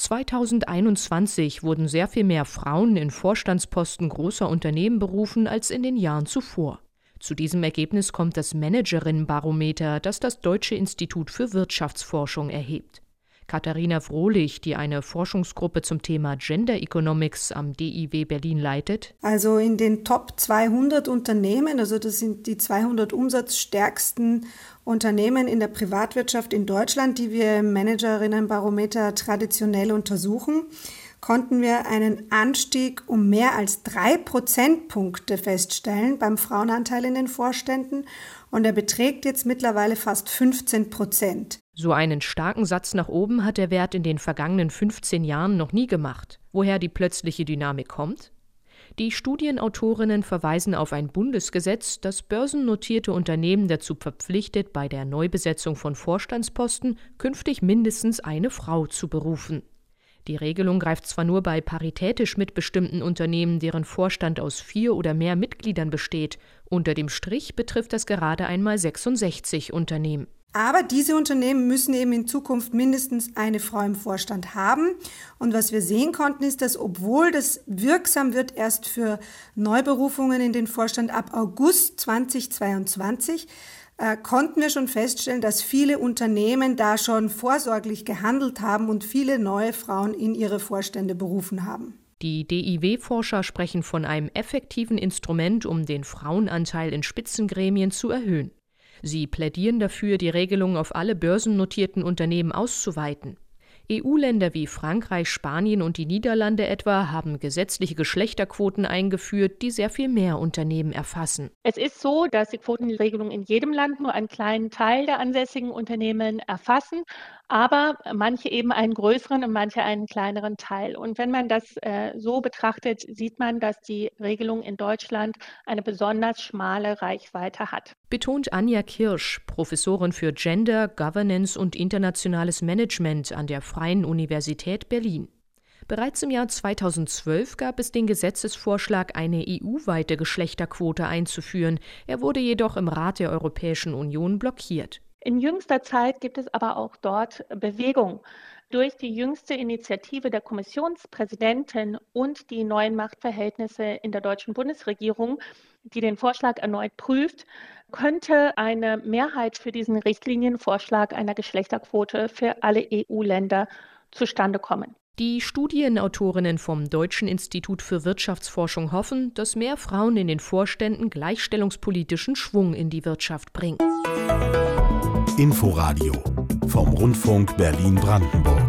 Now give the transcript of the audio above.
2021 wurden sehr viel mehr Frauen in Vorstandsposten großer Unternehmen berufen als in den Jahren zuvor. Zu diesem Ergebnis kommt das Managerinnenbarometer, das das Deutsche Institut für Wirtschaftsforschung erhebt. Katharina Frohlich, die eine Forschungsgruppe zum Thema Gender Economics am DIW Berlin leitet. Also in den Top 200 Unternehmen, also das sind die 200 umsatzstärksten Unternehmen in der Privatwirtschaft in Deutschland, die wir im Managerinnenbarometer traditionell untersuchen, konnten wir einen Anstieg um mehr als 3 Prozentpunkte feststellen beim Frauenanteil in den Vorständen und er beträgt jetzt mittlerweile fast 15%. So einen starken Satz nach oben hat der Wert in den vergangenen 15 Jahren noch nie gemacht. Woher die plötzliche Dynamik kommt? Die Studienautorinnen verweisen auf ein Bundesgesetz, das börsennotierte Unternehmen dazu verpflichtet, bei der Neubesetzung von Vorstandsposten künftig mindestens eine Frau zu berufen. Die Regelung greift zwar nur bei paritätisch mitbestimmten Unternehmen, deren Vorstand aus 4 oder mehr Mitgliedern besteht. Unter dem Strich betrifft das gerade einmal 66 Unternehmen. Aber diese Unternehmen müssen eben in Zukunft mindestens eine Frau im Vorstand haben. Und was wir sehen konnten, ist, dass obwohl das wirksam wird erst für Neuberufungen in den Vorstand ab August 2022, konnten wir schon feststellen, dass viele Unternehmen da schon vorsorglich gehandelt haben und viele neue Frauen in ihre Vorstände berufen haben. Die DIW-Forscher sprechen von einem effektiven Instrument, um den Frauenanteil in Spitzengremien zu erhöhen. Sie plädieren dafür, die Regelung auf alle börsennotierten Unternehmen auszuweiten. EU-Länder wie Frankreich, Spanien und die Niederlande etwa haben gesetzliche Geschlechterquoten eingeführt, die sehr viel mehr Unternehmen erfassen. Es ist so, dass die Quotenregelung in jedem Land nur einen kleinen Teil der ansässigen Unternehmen erfassen, aber manche eben einen größeren und manche einen kleineren Teil. Und wenn man das so betrachtet, sieht man, dass die Regelung in Deutschland eine besonders schmale Reichweite hat. Betont Anja Kirsch, Professorin für Gender, Governance und internationales Management an der Freien Universität Berlin. Bereits im Jahr 2012 gab es den Gesetzesvorschlag, eine EU-weite Geschlechterquote einzuführen. Er wurde jedoch im Rat der Europäischen Union blockiert. In jüngster Zeit gibt es aber auch dort Bewegung. Durch die jüngste Initiative der Kommissionspräsidentin und die neuen Machtverhältnisse in der deutschen Bundesregierung, die den Vorschlag erneut prüft, könnte eine Mehrheit für diesen Richtlinienvorschlag einer Geschlechterquote für alle EU-Länder zustande kommen. Die Studienautorinnen vom Deutschen Institut für Wirtschaftsforschung hoffen, dass mehr Frauen in den Vorständen gleichstellungspolitischen Schwung in die Wirtschaft bringen. Inforadio vom Rundfunk Berlin-Brandenburg.